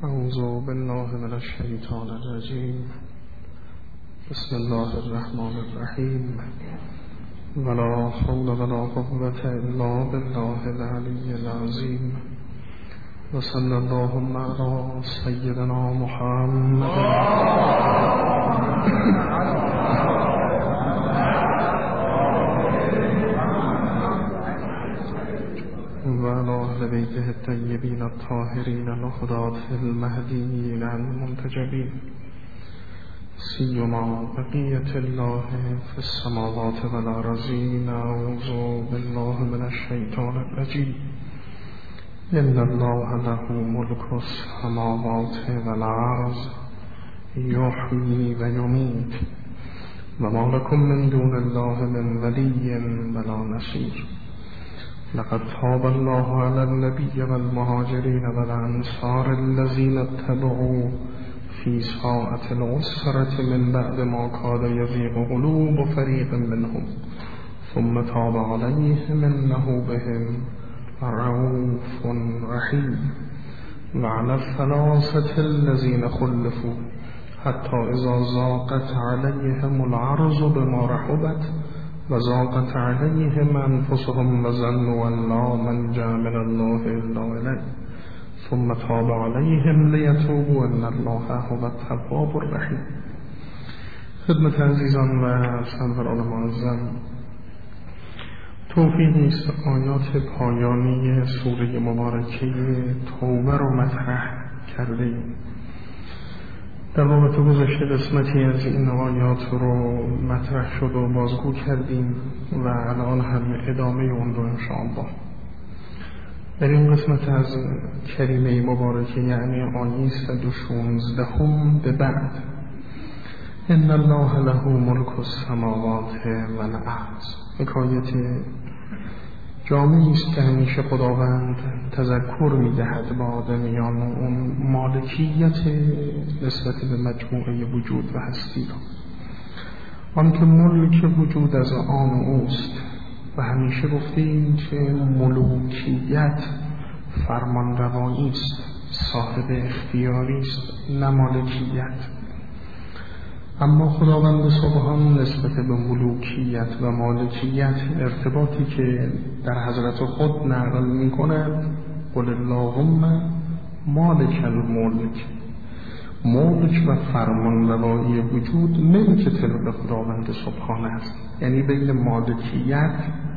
اعوذ بالله من الشیطان الرجیم. بسم الله الرحمن الرحیم. ولا حول ولا قوة الا بالله العلی العظیم. و صلی اللهم علی سیدنا محمد و علی اهل بیته الطیبین الطاهرین الهداة المهدیین المنتجبین، سیما بقیة الله فی السماوات والارضین. اعوذ بالله من الشیطان الرجیم. ان الله له ملک السماوات والارض یحیی و یمیت و ما لکم من دون الله من ولی ولا نصیر. لقد تاب الله على النبي والمهاجرين والأنصار الذين اتبعوا في ساعة العسرة من بعد ما كاد يزيغ قلوب فريق منهم ثم تاب عليهم إنه بهم رؤوف رحيم. وعلى الثلاثة الذين خلفوا حتى إذا ضاقت عليهم الأرض بما رحبت وضاقت عليهم أنفسهم وظنوا أن لا ملجأ من الله إلا إليه ثم تاب عليهم ليتوبوا إن الله هو التواب الرحیم. خدمت عزیزان و سروران معظم، توفیقی است آیات پایانی سوره مبارکه توبه رو مطرح کرده. در رابطه گذشته قسمتی از این آیات رو مطرح شد و بازگو کردیم و الان هم ادامه اون رو انشاءالله. در این قسمت از کریمه مبارکه یعنی آیه 116 به بعد، ان الله له ملک السماوات والارض، حکایت جامعی است که همیشه خداوند تذکر می‌دهد به آدمیان اون مالکیت نسبت به مجموعه وجود و هستی را، آن که ملک وجود از آن اوست. و همیشه گفتیم که ملوکیت فرمانروایی است، صاحب اختیاری است، نه مالکیت. اما خداوند سبحان نسبت به ملوکیت و مالکیت ارتباطی که در حضرت خود نقل می کند، قل اللهم مالک الملک، ملک و فرمانروایی وجود ملک طلب خداوند سبحان است. یعنی بین مالکیت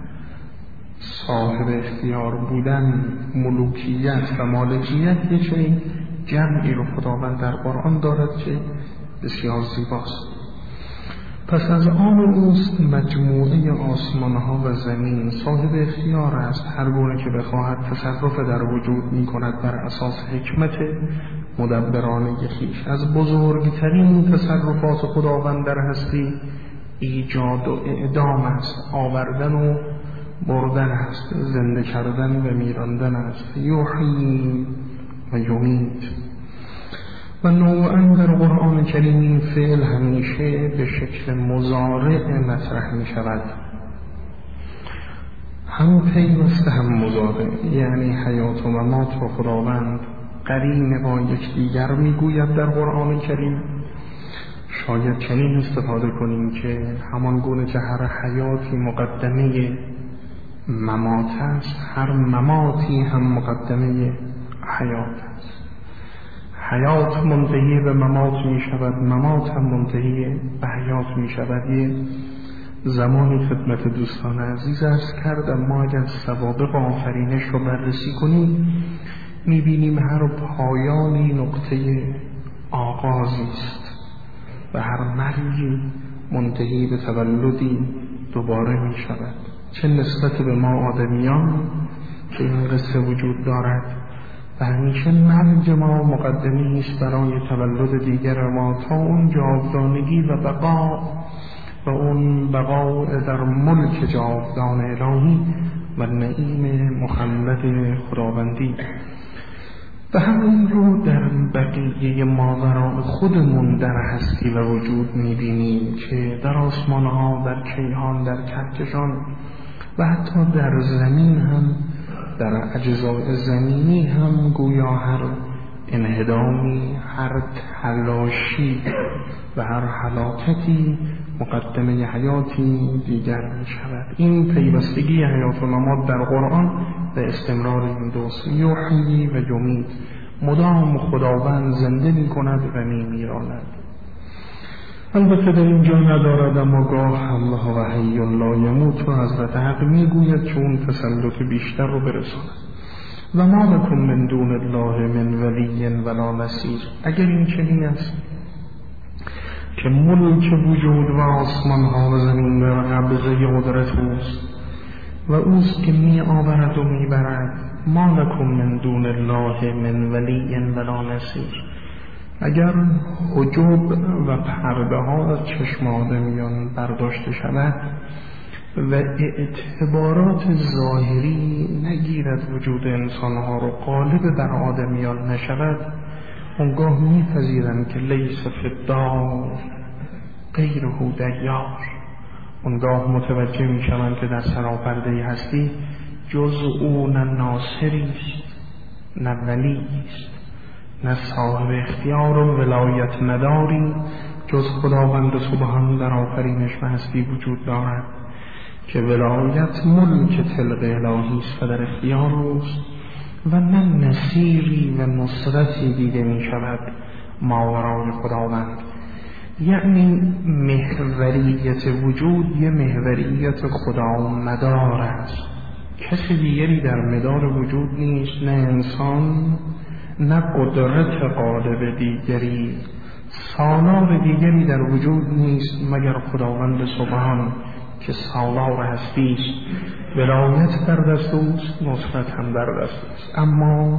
صاحب اختیار بودن، ملوکیت و مالکیت یه چنین جمعی رو خداوند در قرآن دارد که بسیار زیباست. پس از آن اوست مجموعه آسمانها و زمین، صاحب اختیار است، هر گونه که بخواهد تصرف در وجود می کند بر اساس حکمت مدبرانه خویش. از بزرگترین تصرفات خداوند در هستی ایجاد و اعدام است، آوردن و بردن است، زنده کردن و میراندن است. یحیی و یمیت. و نوعاً در قرآن کریم این فعل همیشه به شکل مضارع مطرح می شود، هم پیوسته هم مضارع، یعنی حیات و ممات و خداوند قرین با یکدیگر می گوید در قرآن کریم. شاید چنین استفاده کنیم که همان گونه که هر حیاتی مقدمه ممات است، هر مماتی هم مقدمه حیات است. حیات منتهی به ممات می شود، ممات هم منتهی به حیات می شود. یه زمانی خدمت دوستان عزیز عرض کردم، ما اگر سوابق آفرینش رو بررسی کنیم می بینیم هر پایانی نقطه آغازی است و هر مرگی منتهی به تولدی دوباره می شود. چه نسبت به ما آدمیان که این قصه وجود دارد و همیشه مرگ ما مقدمی است برای تولد دیگر ما تا اون جاودانگی و بقا و اون بقا در ملک جاودان الهی و نعیم مخلد خداوندی. و همین رو در بقیه ماورای خودمون در هستی و وجود می‌بینیم که در آسمان‌ها، در کیهان، در کهکشان و حتی در زمین هم، در اجزای زمینی هم گویا هر انهدامی، هر تلاشی و هر هلاکتی مقدمه حیاتی دیگر می شود. این پیوستگی حیات و ممات در قرآن به استمرار این دوست، یحیی و یمیت، مدام خداوند زنده می کند و می میراند. البته در اینجا ندارد، اما گاه الله و حی لا یموت و حضرت حق می گوید که اون تسلط بیشتر رو برساند. و ما لکم من دون الله من ولی ولا نصیر. اگر این چنین است که ملک وجود و آسمان ها و زمین در قبضه قدرت اوست و اوست که می آورد و می برد، ما لکم من دون الله من ولی ولا نصیر. اگر حجاب و پرده ها از چشم آدمیان برداشته شود و اعتبارات ظاهری نگیرد وجود انسان ها رو غالب بر آدمیان نشود، اونگاه میپذیرند که لیس فی الدار غیره دیار. اونگاه متوجه میشوند که در سراپرده هستی جز او نه ناصری است نه ولی است، نه صاحب اختیار و ولایت نداری جز خداوند سبحان در آفرینش و هستی وجود دارد که ولایت ملک طلق الهی است و در اختیار اوست، و نه نصیری و نصرتی دیده می شود ماورای خداوند. یعنی محوریت وجود یه محوریت خدا مدار است، کسی دیگری در مدار وجود نیست، نه انسان نه قدرت غالب دیگری، سالار دیگری در وجود نیست مگر خداوند سبحان که سالار هستی است. ولایت در دست اوست، نصرت هم در دست است. اما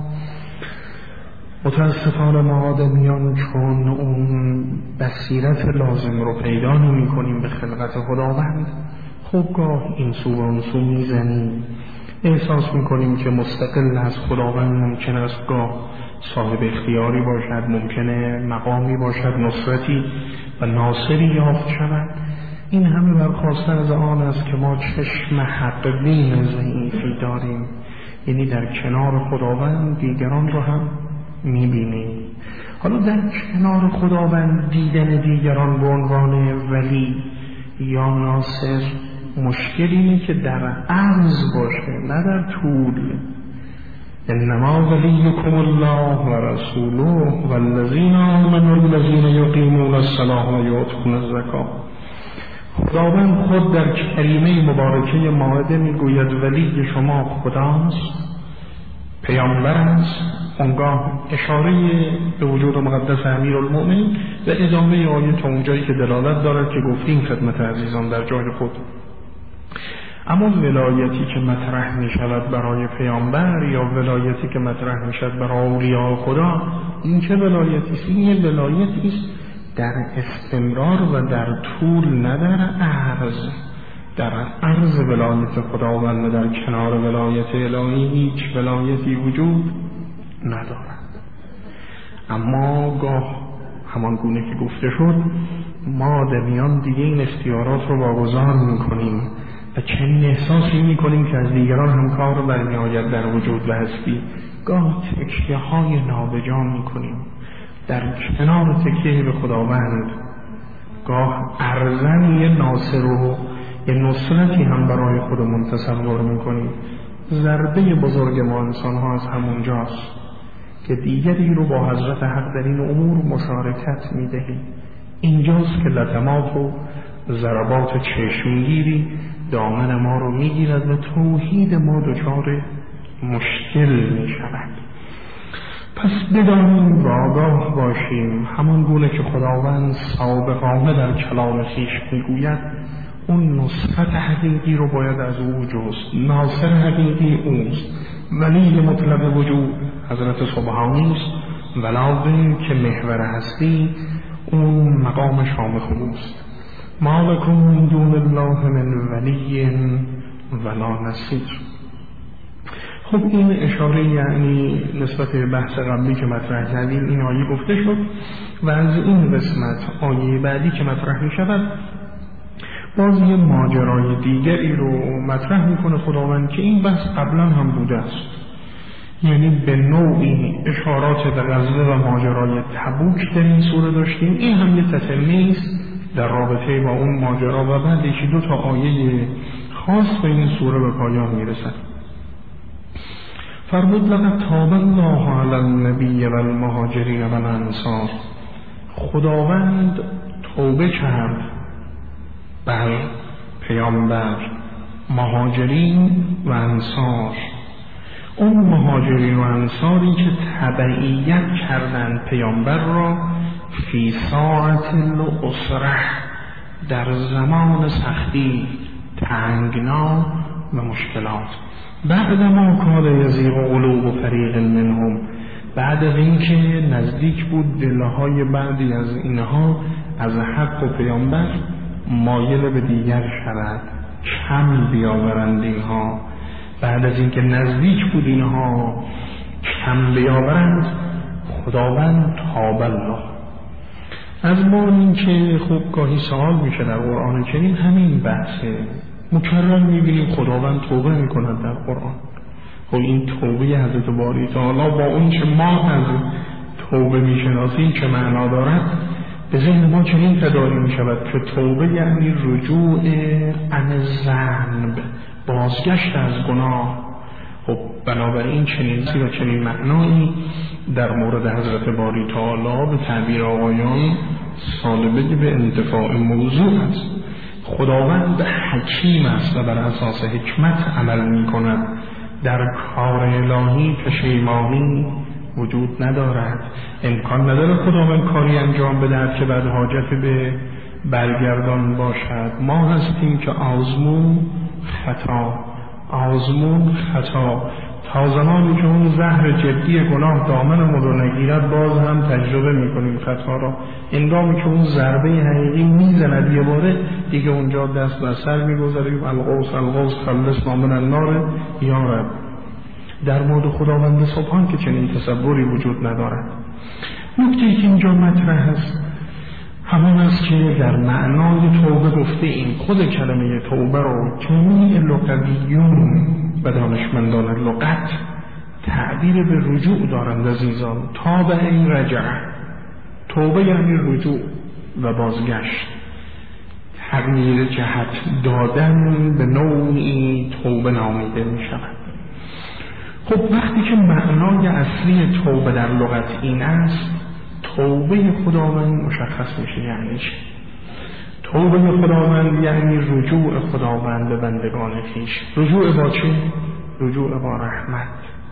متاسفانه ما آدمیان چون اون بصیرت لازم رو پیدا نمی کنیم به خلقت خداوند، خب گاه این سو و اون سو میزنیم، احساس میکنیم که مستقل از خداوند ممکن است گاه صاحب اختیاری باشد، ممکنه مقامی باشد نصرتی و ناصری یافت شود. این همه برخواسته از آن است که ما چشم حق بین ضعیفی داریم، یعنی در کنار خداوند دیگران رو هم میبینیم. حالا در کنار خداوند دیدن دیگران به عنوان ولی یا ناصر مشکل اینه که در عرض باشه نه در طول. انما ولیکم الله و رسوله والذین آمنوا الذین یقیمون الصلاة و یؤتون الزکاة. خداوند خود در کلمه مبارکه مائده میگوید ولی شما خداست، پیامبر است، اونگاه اشاره به وجود مقدس امیرالمؤمنین و ادامه آیه تا اونجایی که دلالت دارد که گفتیم خدمت عزیزان در جای خود. اما ولایتی که مطرح می شود برای پیامبر یا ولایتی که مطرح می شود برای اولیاء خدا، این چه ولایتی است؟ این یه ولایتی است در استمرار و در طول، نه در عرض. در عرض ولایت خداوند و در کنار ولایت الهی هیچ ولایتی وجود ندارد. اما گاه همان گونه که گفته شد ما آدمیان دیگه این اختیارات رو واگذار میکنیم و چنین احساسی میکنیم که از دیگران هم کار برمی آید در وجود و هستی. گاه تکیه های نابجا میکنیم در کنار تکیه به خداوند، گاه ارزن یه ناصر و یه نصرتی هم برای خودمون تصور میکنیم. ضربه بزرگ ما انسان ها از همونجاست که دیگری رو با حضرت حق در این امور مشارکت میدهیم. اینجاست که لطمات و ضربات چشمگیری دامن ما رو میگیرد و توحید ما دچار مشکل میشود. پس بدانیم و آگاه باشیم، همان گونه که خداوند سابقانه در کلام خویش میگوید اون نصرت حقیقی رو باید از او جست. ناصر حقیقی اوست، ولی مطلق وجود حضرت سبحانی است، ولی که محور هستی اون مقام شامخ اوست. ما لکم من دون الله من ولی ولا نصیر. خب این اشاره یعنی نسبت به بحث قبلی که مطرح کردیم این آیه گفته شد و از این قسمت آیه بعدی که مطرح می شود باز یه ماجرای دیگری رو مطرح میکنه خداوند که این بحث قبلا هم بوده است. یعنی به نوعی اشارات به غزوه و ماجرای تبوک در این سوره داشتیم. این هم یه تتمه است در رابطه با اون ماجرا و بعد یکی 2 تا آیه خاص به این سوره به پایان میرسد. فرمود لقد تاب الله علی النبی و المهاجرین و الانصار، خداوند توبه کرد بر پیامبر، مهاجرین و انصار. اون مهاجرین و انصاری که تبعیت کردند پیامبر را فی ساعت العسره، در زمان سختی، تنگنا و مشکلات. بعد ما کاد یزیغ قلوب فریق منهم، بعد از اینکه نزدیک بود دلهای بعضی از اینها از حق و پیامبر مایل به دیگر شود، کم بیاورند اینها. بعد از اینکه نزدیک بود اینها کم بیاورند، خداوند تاب الله. از ما این که خب گاهی سوال میشه در قرآن کریم همین بحثه، مکرر میبینیم خداوند توبه میکند در قرآن. خب این توبه حضرت باری تعالی با اون که ما از توبه میشناسیم چه معنا دارد، به ذهن ما چنین تداعی میشود که توبه یعنی رجوع عن الذنب، بازگشت از گناه. خب بنابراین چنین و چنین معنایی در مورد حضرت باری تعالی به تعبیر آقایان سالبه به انتفاع موضوع است. خداوند حکیم است و بر اساس حکمت عمل می کند. در کار الهی پشیمانی وجود ندارد. امکان نداره خداوند کاری انجام بدهد که بعد حاجت به برگردان باشد. ما هستیم که آزمون خطا تا زمانی که اون زهر جدی گناه دامنمون رو نگیرد باز هم تجربه میکنیم خطا را. هنگامی که اون ضربه حقیقی میزند یه باره دیگه اونجا دست بر سر میگذاریم الغوث خلصنا من النار یا رب. در مورد خداوند سبحان که چنین تصوری وجود ندارد. نکته که اینجا مطرح است همون است که در معنای توبه گفته این خود کلمه توبه رو جمیع لغویون و دانشمندان لغت تعبیر به رجوع دارند عزیزان. تابع این رجع، توبه یعنی رجوع و بازگشت، تغییر جهت دادن به نوعی توبه نامیده می شود. خب وقتی که معنای اصلی توبه در لغت این است، توبه خداوند مشخص میشه یعنی چه. توبه خداوند یعنی رجوع خداوند به بندگان خویش. رجوع با چه؟ رجوع با رحمت.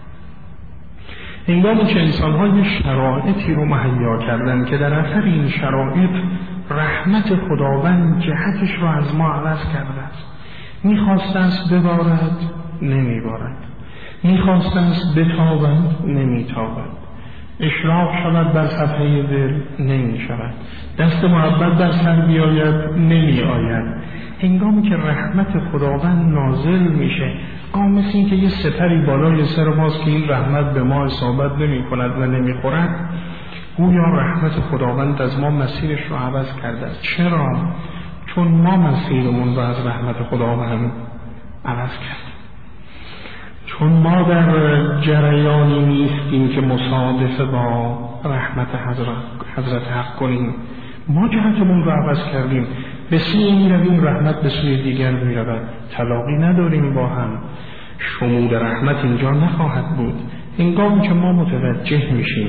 هنگامی که انسان‌های شرایطی رو مهیا کردن که در اثر این شرایط رحمت خداوند جهتش رو از ما عوض کرده است. میخواست است ببارد نمیبارد، میخواست است بتابد نمیتابد، اشراق شود بر صفحه دل نمی شود، دست محبت در سر بیاید نمی آید. هنگامی که رحمت خداوند نازل میشه مثل این که یه سپری بالای سر ماست که این رحمت به ما اصابت نمی کند و نمی خورد، گویا رحمت خداوند از ما مسیرش رو عوض کرده است. چرا؟ چون ما مسیرمون رو از رحمت خداوند عوض کرد. چون ما در جریانی نیستیم که مصادف با رحمت حضرت حق کنیم، ما جهتمون رو عوض کردیم، به سوی می رویم رحمت به سوی دیگر می رود، تلاقی نداریم با هم. شمول رحمت اینجا نخواهد بود. هنگامی که ما متوجه میشیم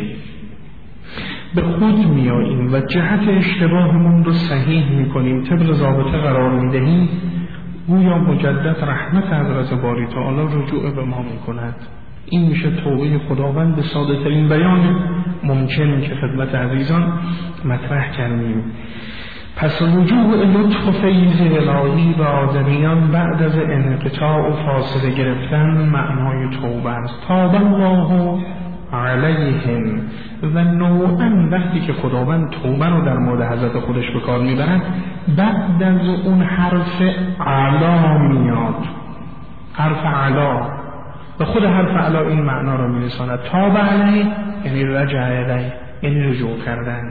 به خود می آییم و جهت اشتباهمون رو صحیح می کنیم، طبق ضابطه قرار می دهیم، گویا مجدد رحمت حضرت باری تعالی رجوع به ما می کند. این میشه توبه خداوند به ساده ترین بیان ممکن که خدمت عزیزان مطرح کردیم. پس رجوع لطف و فیض الهی به آدمیان بعد از انقطاع و فاصله گرفتن معنای توبه است. تاب الله علیهم. و نوعا وقتی که خداوند توبه رو در مورد حضرت خودش به کار میبرد، بعد از اون حرف علا میاد، حرف علا، و خود حرف علا این معنا رو میرساند. تاب علیه یعنی رجع علیه، یعنی رجوع کردن.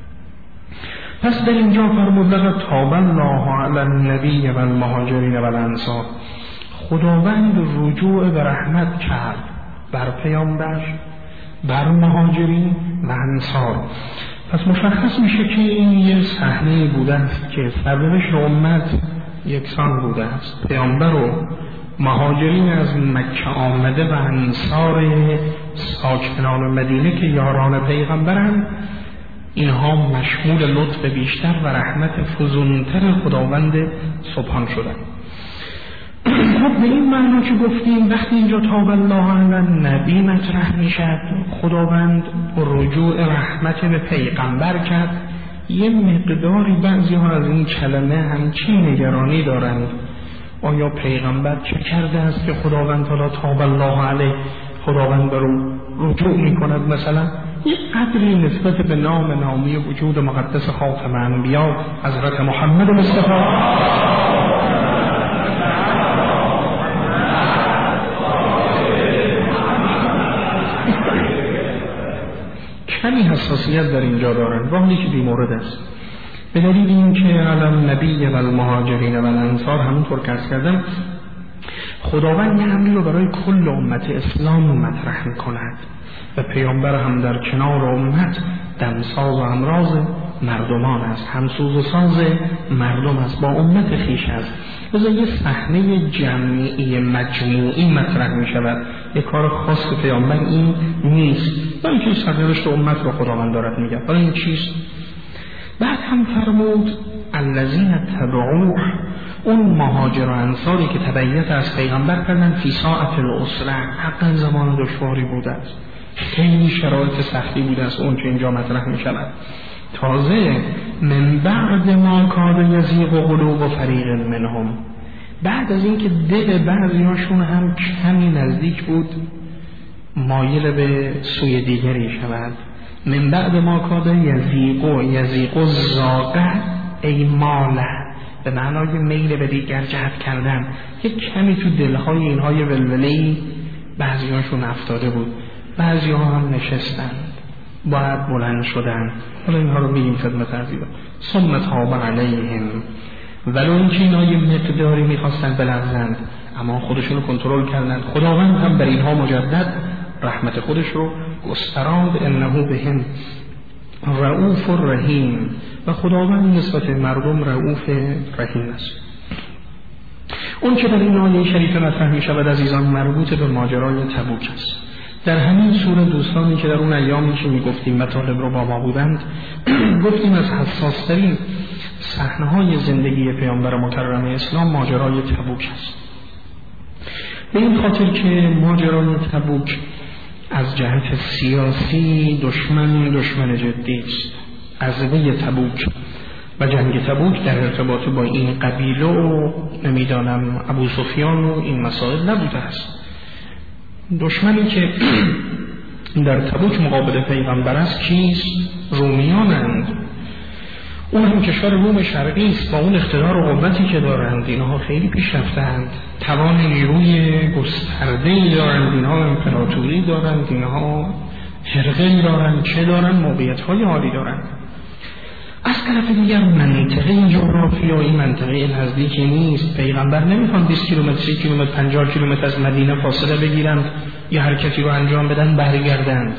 پس در اینجا فرمود لقد تاب الله علی النبی و المهاجرین و الانصار، خداوند رجوع به رحمت کرد بر پیامبر، بر مهاجرین و انصار. پس مشخص میشه که این یه صحنه بوده است که سرنوشت امت یکسان بوده است. پیامبر و مهاجرین از مکه آمده و انصار ساکنان مدینه که یاران پیغمبرند، اینها مشمول لطف بیشتر و رحمت فزونتر خداوند سبحان شدند. خب به این معنا که گفتیم وقتی اینجا تاب الله علی نبی مطرح میشد، خداوند رجوع رحمت به پیغمبر کرد. یه مقداری بعضی ها از این کلمه همچین نگرانی دارند، آیا پیغمبر چه کرده است که خداوند تعالی تاب الله علیه خداوند به رو رجوع میکند؟ مثلا یه قدری نسبت به نامی وجود مقدس خاتم انبیا حضرت محمد مصطفی کمی حساسیت در اینجا دارند، واقعی که بیمورد است، به دلیل اینکه علم نبی و المهاجرین و الانصار همونطور که عرض کردم خداوند یه امری رو برای کل امت اسلام مطرح میکند و پیامبر هم در کنار امت دمساز و امراض مردمان است، همسوز و ساز مردم است، با امت خیش است. لذا یه صحنه جمعی مجموعی مطرح می شود. یه کار خاص پیامبر این نیست، بلکه سرنوشت امت رو خداوند دارد میگه. حالا این چیست؟ بعد هم فرمود الذین تبعوه، اون مهاجر و انصاری که تبعیت از پیغمبر کردن فی ساعت العسره، حقا زمان دشواری بوده است، خیلی شرایط سختی بوده است اون که اینجا مطرح می شود. تازه من بعد ما کاد یزیغ و قلوب و فریق منهم، بعد از اینکه دل بعضیاشون هم کمی نزدیک بود مایل به سوی دیگری شود. من بعد ما کاد یزیغ و زاغه ای ماله، به معنای میل به دیگر جهت کردن. یک کمی تو دلهای اینهای ولوله‌ای بعضیاشون افتاده بود، بعضی ها هم نشستند، باید بلند شدن. حالا اینها رو میگیم خدمت عزیزان. ثم تاب علیهم، ولو اینکه اینها یه مقداری میخواستن بلغزند اما خودشون رو کنترل کردند. خداوند هم بر اینها مجدد رحمت خودش رو گستراند. انه بهم رؤوف رحیم، و خداوند نسبت مردم رؤوف رحیم است. اون که در این آیه شریفه مطرح می شود عزیزان مربوط به ماجرای تبوک است. در همین سوره دوستانی که در اون ایامی که میگفتیم مطالب رو با ما بودند گفتیم از حساسترین صحنه‌های زندگی پیامبر مکرم اسلام ماجرای تبوک است. به این خاطر که ماجرای تبوک از جهت سیاسی دشمن جدی است. غزوه تبوک و جنگ تبوک در ارتباط با این قبیله و نمیدانم ابو سفیان و این مسائل نبوده است. دشمنی که در تبوک مقابل پیغمبر است کیست؟ رومیانند. اون هم کشور روم شرقی است، با اون اقتدار و قوتی که دارند اینها خیلی پیشرفتند، توان نیروی گسترده‌ای دارند، اینها امپراتوری دارند، اینها حرقه‌ای دارند، چه دارند، موقعیت‌های عالی دارند. از طرف دیگر منطقه جغرافیایی منطقه نزدیکی نیست. پیغمبر نمیخوان 20 کیلومتر 30 کیلومتر 50 کیلومتر از مدینه فاصله بگیرند یا حرکتی رو انجام بدن برگردند.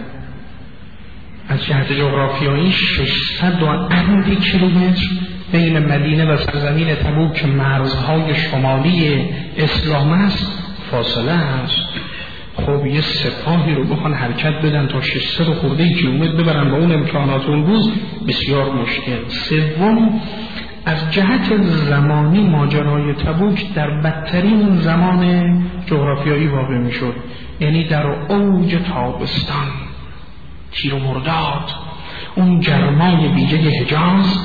از جهت جغرافیایی 600 و اندی کیلومتر بین مدینه و سرزمین تبوک که مرزهای شمالی اسلام است فاصله است. خب یه سپاهی رو بخوان حرکت بدن تا 600 خورده کیلومتر ببرن با اون امکانات اون روز بسیار مشکل. سوم از جهت زمانی ماجرای تبوک در بدترین زمان جغرافیایی واقع می شد، یعنی در اوج تابستان، تیر و مرداد، اون گرمای ویژه حجاز.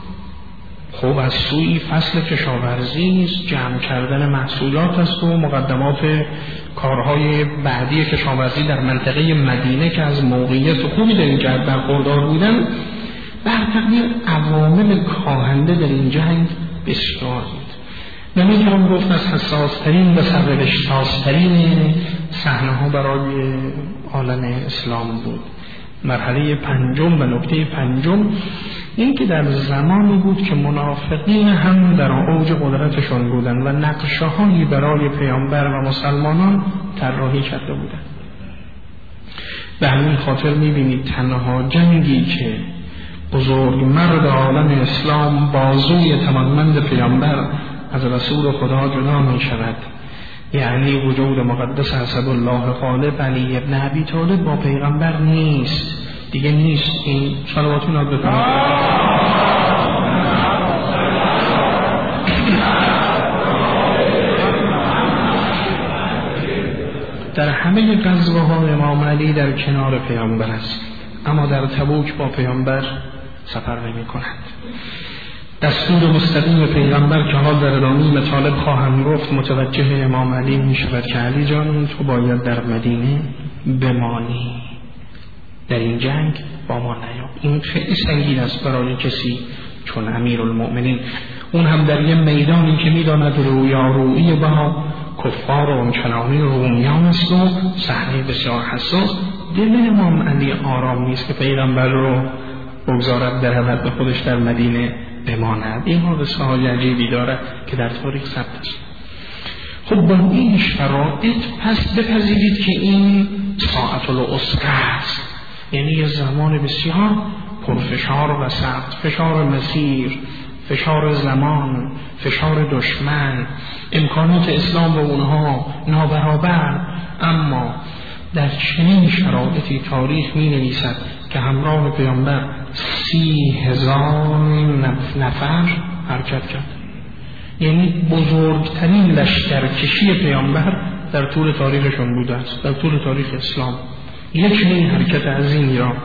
خب از سوی فصل کشاورزی است، جمع کردن محصولات است و مقدمات کارهای بعدی کشاورزی در منطقه مدینه که از موقعیت خوبی در این جهت برخوردار بودن. بر تقدیر عوامل کاهنده در این جنگ بسیار بود. نمیتونم گفت از حساسترین و سرنوشت‌سازترین صحنه‌ها برای عالم اسلام بود. مرحله پنجم و نکته پنجم این که در زمانی بود که منافقین هم در اوج قدرتشون بودند و نقشه هایی برای پیامبر و مسلمانان طراحی کرده بودند. به همین خاطر میبینید تنها جنگی که بزرگ مرد عالم اسلام بازوی توانمند پیامبر از رسول خدا جدا می شود، یعنی وجود مقدس اسد الله غالب علی ابن ابی طالب با پیغمبر نیست دیگه، نیست. این صلوات ناد بفرمایید. در همه غزوه‌ها امام علی در کنار پیامبر است، اما در تبوک با پیامبر سفر نمی کند. دستور مستقیم پیغمبر که حال در ادامه مطالب خواهم گفت متوجه امام علی می شود که علی جان تو باید در مدینه بمانی، در این جنگ با ما نیا. این خیلی سنگین است برای کسی چون امیرالمؤمنین، اون هم در یه میدانی که می داند رویارویی با کفار و اونچنانی رومیان است و صحنه بسیار حساس. دل امام علی آرام نیست که پیغمبر رو بگذارد برود به خودش در مدینه بماند. این حادثه های عجیبی داره که در تاریخ ثبت است. خب با این شرایط پس بپذیرید که این ساعت العسره است، یعنی یه زمان بسیار پرفشار و سخت، فشار مسیر، فشار زمان، فشار دشمن، امکانات اسلام و اونها نابرابر. اما در چنین شرایطی تاریخ می نویسد که همراه پیامبر 30,000 نفر حرکت کرد، یعنی بزرگترین لشکرکشی پیامبر در طول تاریخشون بوده است، در طول تاریخ اسلام. یک چنین حرکت عظیمی را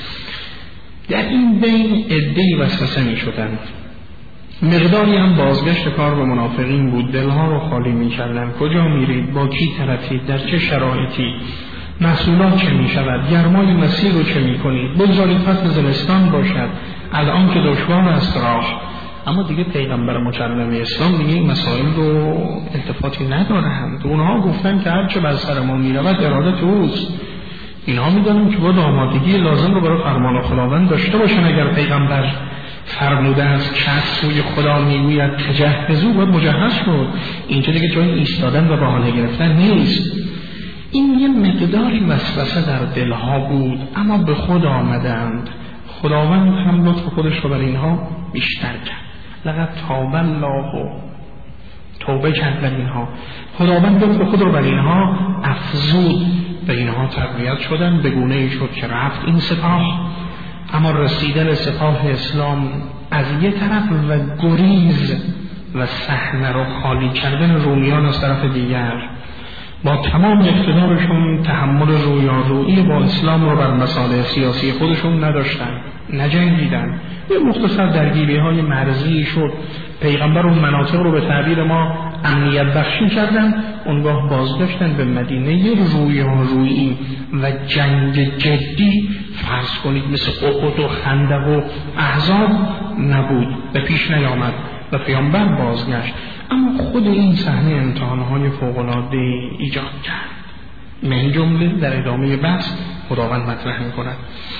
در این بین عده‌ای وسوسه می شدند، مقداری هم بازگشت کار به منافقین بود، دلها رو خالی می کردن. کجا میرید؟ با کی طرفید؟ در چه شرایطی؟ محصولات چه می شود؟ گرمای مسیر رو چه می کنید؟ بگذارید فصل زمستان باشد، الان که دشوار است راه. اما دیگه پیغمبر مکرم اسلام دیگه این مسائل رو التفاتی ندارند. اونها گفتن که هرچه بر سر ما می رود ارادت اوست. اینها می دانند که باید آمادگی لازم رو برای فرمان خداوند داشته باشن. اگر پیغمبر فرموده است که از سوی خدا میگوید تجهزوا، باید مجهز شد. اینجا دیگه جای ایستادن و بهانه گرفتن نیست. این یه مقداری وسوسه در دلها بود، اما به خود آمدند. خداوند هم لطف خودش رو بر اینها بیشتر کرد. لقد تاب الله، توبه کرد بر اینها. خداوند لطف خود رو بر اینها افزود، به اینها تقویت شدن. به گونه‌ای شد که رفت این سپاه، اما رسیدن سپاه اسلام از یک طرف و گریز و صحنه رو خالی کردن رومیان از طرف دیگر، با تمام اقتدارشون تحمل رویارویی با اسلام رو بر مصالح سیاسی خودشون نداشتن، نجنگیدن. یه مختصر درگیری های مرزی شد، پیغمبر اون مناطق رو به تعبیر ما امنیت بخشی کردن، اونگاه بازگشتن به مدینه. یه رویارویی و جنگ جدی فرض کنید مثل احد و خندق و احزاب نبود، به پیش نیامد و پیامبر بازگشت. اما خود این صحنه امتحانهای فوق‌العاده ایجاد کرد. من جمله در ادامه بحث خداوند مطرح می‌کند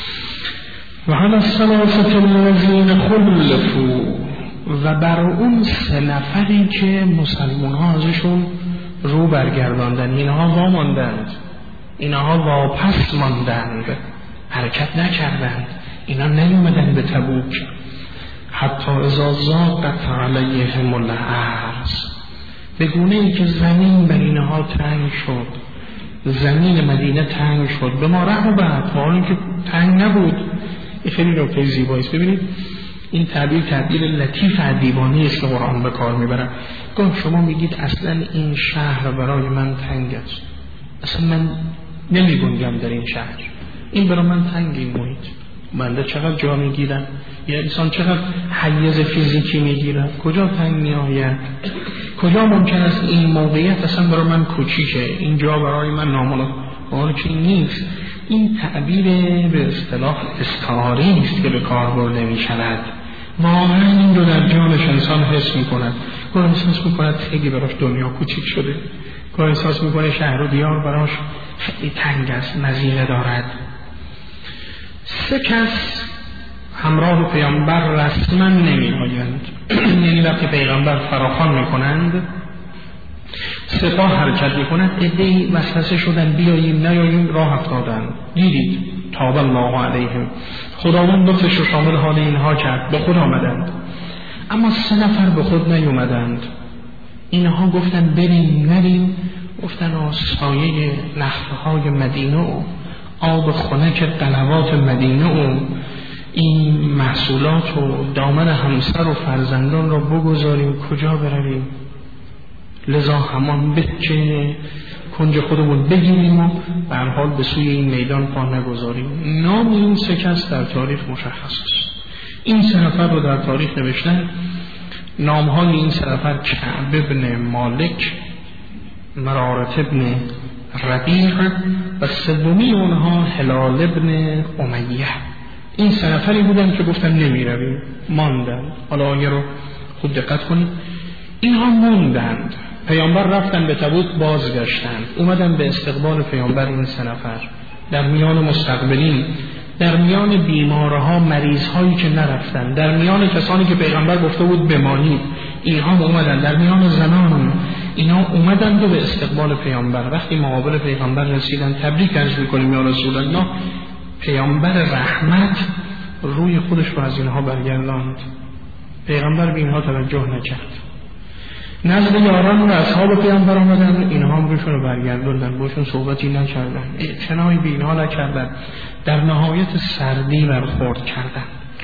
و علی الثلاثة الذین خلفوا، و بر اون 3 نفری که مسلمان‌ها ازشون رو برگرداندن، اینها واماندند، اینها واپس ماندند، حرکت نکردند، اینا نیومدن به تبوک. حتی اذا ضاقت علیهم الارض، به گونه‌ای که زمین بر اینها تنگ شد، زمین مدینه تنگ شد. به ما رحبت، حال اینکه تنگ نبود. این خیلی نکته زیبایی است. ببینید این تعبیر لطیف ادیبانه است که قرآن به کار میبره. گاه شما میگید اصلا این شهر برای من تنگ است، اصلا من نمیگنجم در این شهر، این برای من تنگ، این محیط. بنده چقدر جا میگیرم، یا انسان چقدر حیز فیزیکی میگیرم، کجا تنگ میآید، کجا ممکن است این موقعیت اصلا برای من کوچیکه، این جا برای من نامناسب، حالا که این این تعبیر به اصطلاح استعاری است که به کار برده می شود. واقعا این رو در جانش انسان حس می کند. گاه احساس می کند خیلی براش دنیا کوچیک شده، گاه احساس می کنه شهر و دیار براش خیلی تنگ است، مزیقه دارد. 3 کس همراه پیامبر رسما نمی آیند. یعنی وقتی پیغمبر فراخوان می کنند سپاه حرکت میکنند، عده‌ای وسوسه شدن بیاییم نیاییم، راه افتادن. دیدید تاب الله علیهم، خداوند لطفش رو شامل حال اینها کرد، به خود آمدند. اما 3 نفر به خود نیومدند. اینها گفتن بریم نریم، گفتن سایه نخل‌های مدینه و آب خنک قنوات مدینه و این محصولات و دامن همسر و فرزندان را بگذاریم، کجا برویم؟ لذا همان بچه کنج خودمون بگیریم و به هر حال به سوی این میدان پا نگذاریم. نام این 3 کس در تاریخ مشخص است. این 3 نفر رو در تاریخ نوشتن. نامهای این 3 نفر کعب ابن مالک، مرارة ابن ربیع و سومی اونها هلال ابن امیه. این 3 نفری بودن که گفتن نمی رویم، ماندن. حالا آیه رو خوب دقت کنید. اینها موندند، پیامبر رفتن به تبوک، بازگشتند، اومدن به استقبال پیامبر. این 3 نفر در میان مستقبلین، در میان بیمارها، مریضهایی که نرفتن، در میان کسانی که پیغمبر گفته بود بمانید، اینها اومدن، در میان زنان اینا اومدن و به استقبال پیامبر. وقتی مقابل پیغمبر رسیدن، تبریک عرض میکنیم یا رسول الله، پیامبر رحمت روی خودش رو از اینها برگرداند. پیغمبر به اینها توجه نکرد. نزد یاران و اصحاب پیامبر آمدن، اینها هم روشون رو برگردوندن، باشون صحبتی نکردن، اعتنایی به اینها نکردن، در نهایت سردی برخورد کردن.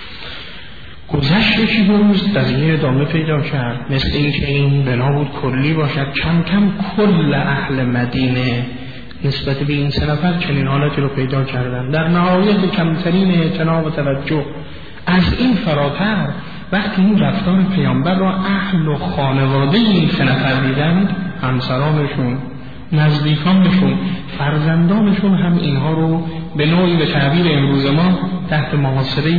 گذشت 2 روز قضیه ادامه پیدا کرد، مثل این که این بنا بود کلی باشد. کم کم کل اهل مدینه نسبت به این 3 نفر چنین حالتی رو پیدا کردن. در نهایت کمترین اعتنا و توجه. از این فراتر وقتی این رفتار پیامبر را اهل و خانواده این 3 نفر دیدند، همسرانشون، نزدیکانشون، فرزندانشون هم اینها رو به نوعی به تعبیر امروز ما تحت محاصره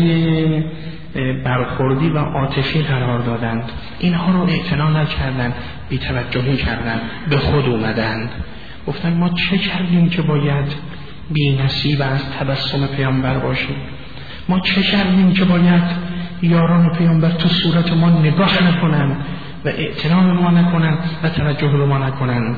برخوردی و عاطفی قرار دادند. اینها رو اعتنا نکردند، بی‌توجهی کردند، به خود اومدند. گفتن ما چه کردیم که باید بی‌نصیب از تبسم پیامبر باشیم؟ ما چه کردیم که باید یاران پیامبر تو صورت ما نگاه نکنن و اعتنام ما نکنن و توجه رو ما نکنن؟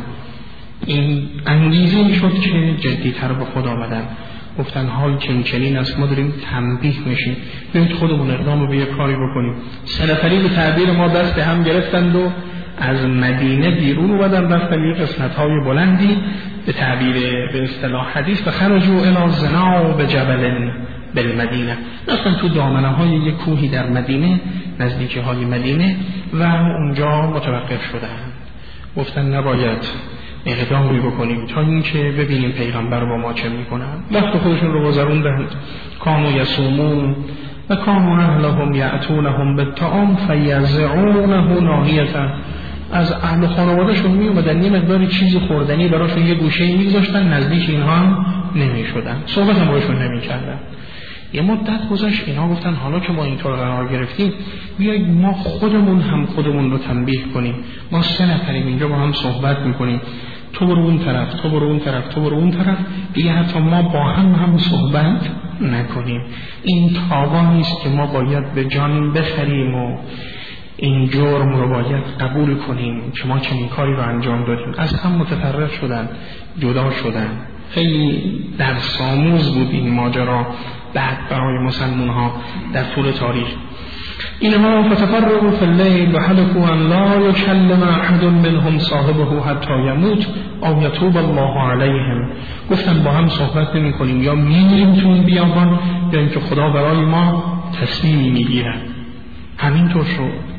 این انگیزه شد که جدی‌تر به خود آمدن. گفتن حال چنین است، ما داریم تنبیه میشیم، بیایید خودمون اقدام رو به یک کاری بکنیم. 3 نفری به تعبیر ما دست هم گرفتند و از مدینه بیرون اومدن، رفتن یک قسمت‌های بلندی به تعبیر به اصطلاح حدیث و خرجوا الی زناب جبل بالمدینه، رفتن تو دامنه‌های یک کوهی در مدینه، نزدیکی‌های مدینه، و اونجا متوقف شدند. گفتن نباید اقدامی بکنیم تا اینکه ببینیم پیغمبر با ما چه میکنن. وقت خودشون رو گذروندند. کانوا یصومون و کانوا اهلهم یأتونهم بالطعام فیزعونه ناحیه. از اهل خانوادهشون می اومدن یه مقدار چیزی خوردنی براشون یه گوشه میگذاشتن، نزدیک اینها هم نمیشدن، صحبت هم باشون نمیکردن. یه مدت گذشت، اینا گفتن حالا که ما اینطور قرار گرفتیم، بیایید ما خودمون رو تنبیه کنیم. ما 3 نفریم اینجا با هم صحبت میکنیم، تو برو اون طرف، تو برو اون طرف، تو برو اون طرف، دیگه حتی ما با هم صحبت نکنیم. این تاوانی است که ما باید به جان بخریم و این جرم رو باید قبول کنیم که ما چنین کاری رو انجام دادیم. از هم متفرق شدن، جدا شدن. خیلی درس آموز بود این ماجرا بعد برای مسلمان ها در طول تاریخ. اینها فتفرقوا فی اللیل و حلفوا ان لا یکلم احد منهم صاحبه حتی یموت او یتوب الله علیهم. گفتن با هم صحبت نمی کنیم، یا میمیریم تو این بیابان یا اینکه خدا برای ما تصمیمی میگیرد. همینطور شد.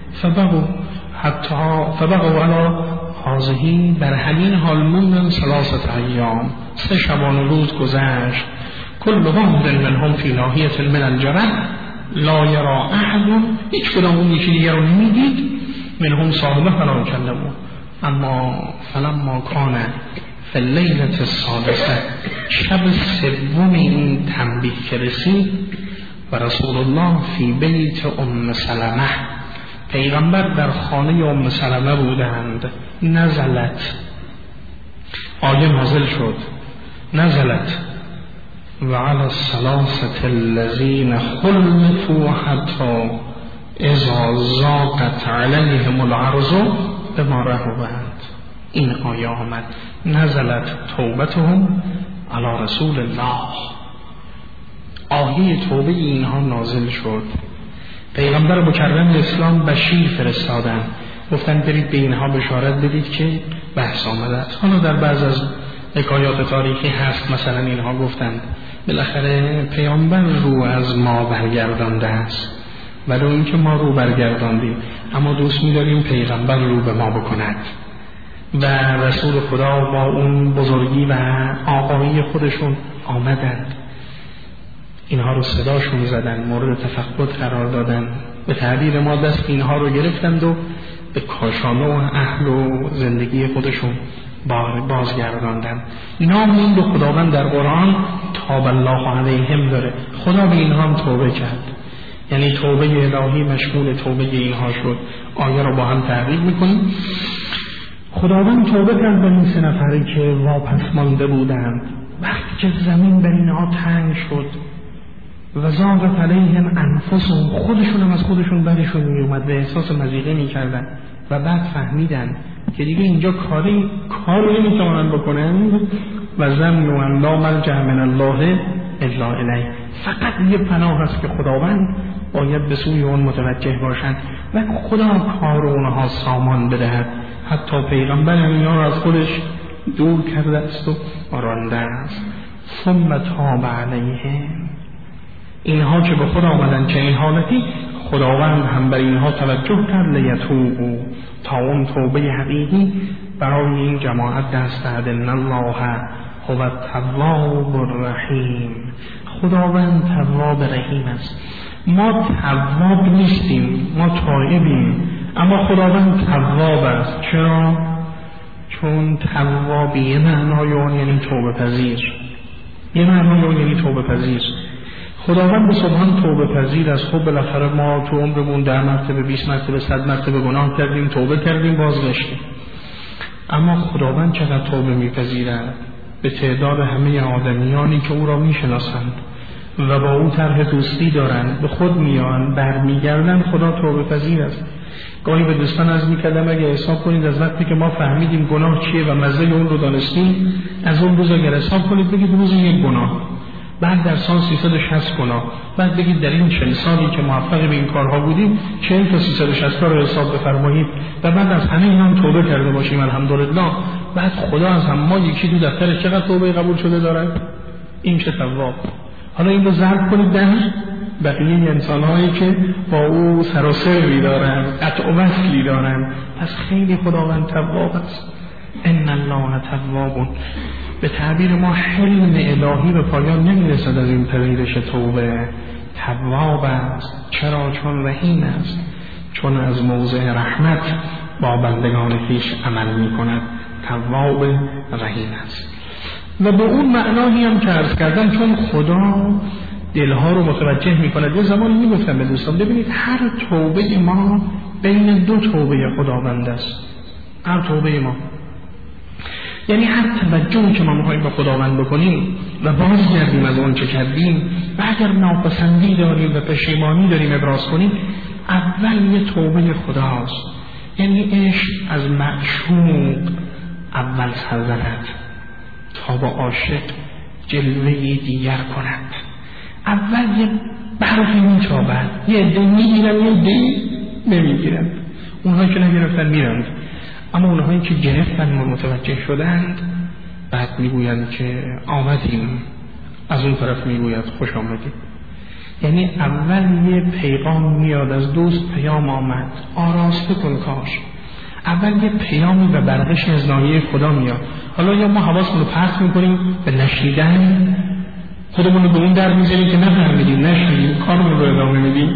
فبقوا علی هذه، بر همین حال موندن 3 ایام، 3 شبانه روز گذشت. کل واحد منهم فی ناحیة من الجبل لا یرا احد، هیچ کدام اون یکی دیگر رو نمیدید. منهم صاحبه فلا کلمو، اما فلما کان فی اللیلة السادسه، شب 3 این تنبیه که رسید، و رسول الله فی بیت ام سلمه، پیغمبر در خانه ام سلمه بودند. نزلت، آیه نازل شد، نزلت و علی الثلاثه الذین خلفوا حتی اذا ضاقت علیهم الارض بما رحبت. این آیه آمد نزلت توبتهم علی رسول الله. آیه توبه اینها نازل شد، پیغمبر مکرم اسلام بشیر فرستادن، گفتن برید به اینها بشارت بدید که بحث آمده است. حالا در بعض از حکایات تاریخی هست مثلا اینها گفتند بالاخره پیامبر رو از ما برگردانده است، ولو اینکه ما رو برگرداندیم اما دوست می‌داریم پیغمبر رو به ما بکند. و رسول خدا با اون بزرگی و آقایی خودشون آمدند، اینها رو صداشون زدن، مورد تفقد قرار دادن، به تعبیر ما دست اینها رو گرفتند و به کاشانه و اهل و زندگی خودشون بازگرداندن. نام این دو خداوند در قرآن تاب الله علیهم داره، خدا به اینها هم توبه کرد، یعنی توبه الهی مشمول توبه اینها شد. آیه رو با هم تعریف میکنیم. خداوند توبه کرد به این سه نفری که واپس مانده بودند وقتی که زمین بر اینها تنگ شد و ضاقت علیهم انفسهم، خودشون هم از خودشون بدشون میومد و احساس مضیقه میکردن و بعد فهمیدن که دیگه اینجا کاری نمیتونن بکنن و ظنوا ان لا ملجأ من الله الا الیه، فقط یه پناه هست که خداوند باید به سوی اون متوجه باشند و خدا کار اونها سامان بدهد. حتی پیغمبر اینا از خودش دور کرده است و رانده است. ثم تاب علیهم، اینها که به خدا آمدن چه این حالتی، خداوند هم بر اینها توجه کرد لیتوبوا، تا اون توبه حقیقی برای این جماعت دست دهد. ان الله هو التواب الرحیم، خداوند تواب رحیم است. ما تواب نیستیم، ما تائبیم، اما خداوند تواب است. چرا؟ چون توابی یه معنای اون یعنی توبه پذیر، یه معنای اون یعنی توبه پذیر. خداوند سبحان توبه پذیر است. خب بالاخره ما تو عمرمون 10 مرتبه 20 مرتبه 100 مرتبه گناه کردیم، توبه کردیم، بازگشتیم، اما خداوند چقدر توبه میپذیرد؟ به تعداد همه آدمیانی که او را میشناسند و با او طرح دوستی دارند، به خود میان برمیگردن، خدا توبه پذیر است. گاهی به دوستان عرض میکردم اگه حساب کنید از وقتی که ما فهمیدیم گناه چیه و مزه اون رو دانستیم، از اون روز اگر حساب کنید بگید روز یک گناه، بعد در سال 360 گناه، بعد بگید در این 40 سالی که موفق به این کارها بودیم 40 تا 360 رو حساب بفرمایید و بعد از همه اینا هم توبه کرده باشیم الحمدلله. بعد خدا از هم ما یکی دو دفتر چقدر توبه قبول شده دارد، این چه ثواب. حالا این رو ضرب کنید در بقیه انسان‌هایی که با او سر و سری دارند، قطع و وصلی دارند، پس خیلی خداوند تواب است. ان الله تواب، به تعبیر ما حلم الهی به پایان نمیرسد از این پذیرش توبه. تواب است. چرا؟ چون رحیم است، چون از موضع رحمت با بندگان خویش عمل میکند. تواب رحیم است. و به اون معنایی هم که عرض کردم، چون خدا دلها رو متوجه میکند. یه زمانی میگفتم به دوستان ببینید هر توبه ما بین دو توبه خداوند است. هر توبه ما، یعنی هر توجهی که ما می‌خوایم به خداوند بکنیم و بازگردیم از اون چه کردیم و اگر ناپسندی داریم و پشیمانی داریم ابراز کنیم، اول یه توبه خداست. یعنی عشق از معشوق اول سرزند تا با عاشق جلوه‌ای دیگر کند. اول یه برقی میتابد، یه عده میگیرن یه عده نمیگیرن. اونهایی که نگرفتن میرند، اما اونهایی که گرفتن و متوجه شدند بعد میگویند که آمدیم. از اون طرف میگوید خوش آمدیم. یعنی اول یه پیغام میاد از دوست، پیام آمد آراسته کن کاش. اول یه پیامی و برقش از ناحیه خدا میاد. حالا یا ما حواسمون رو پرت میکنیم به نشیدن، خودمون رو به اون در میذاریم که نفهمیدیم، نشیدیم، کارمون رو ادامه میدیم.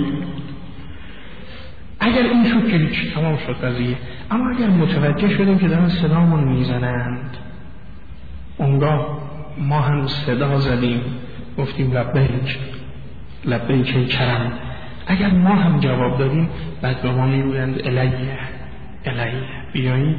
اگر این شد که تمام شد قضیه. اما اگر متوجه شدیم که دارن صدامون میزنند، اونگاه ما هم صدا زدیم، گفتیم لبیک لبیک ای کرم. اگر ما هم جواب دادیم، بعد به ما میگویند الیه بیایید.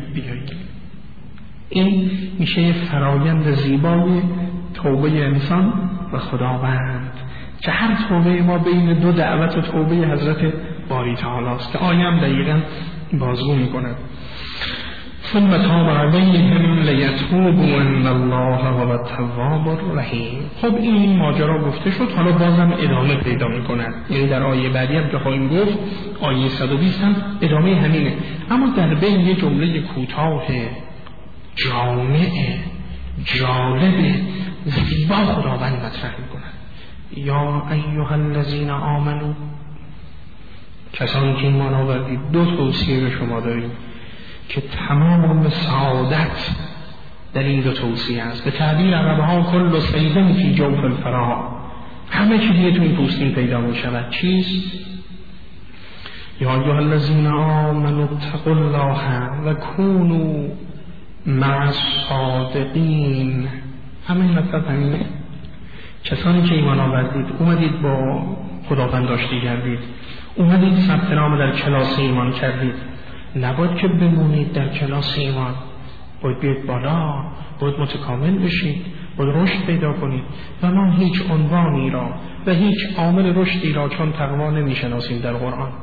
این میشه فرایند زیبای توبه انسان و خداوند که هر توبه ما بین دو دعوت و توبه حضرت باری تعالی است که آیه هم دقیقا بازگو میکند. ثم تاب علیهم لیتوبوا ان الله هو التواب الرحیم. خب این ماجرا گفته شد، حالا بازم ادامه پیدا می‌کند. یعنی در آیه بعدی هم که خواهیم گفت، آیه 120 هم ادامه همینه، اما در بین یه جمله کوتاه جامع جالب زیبا خداوند مطرح می‌کند: یا ایها الذین آمنوا، کسانی که ایمان آوردید. دو توصیه به شما داریم که تمام سعادت در این دو توصیه است. به تعبیر عرب‌ها کل صیدن فی جوف الفراغ، همه چیزی تو این پوستین پیدا می شود. چیست؟ یا ایها الذین آمنوا اتقوا الله و کونوا مع الصادقین. همین مطلب همینه. کسانی که ایمان آوردید، اومدید با خداوند آشتی کردید، اومدید ثبت نام در کلاس ایمان کردید، نباید که بمونید در کلاس ایمان، باید بیاید بالا، باید متکامل بشید، باید رشد پیدا کنید. و ما هیچ عنوانی را و هیچ عامل رشدی را چون تقوا نمیشناسیم در قرآن.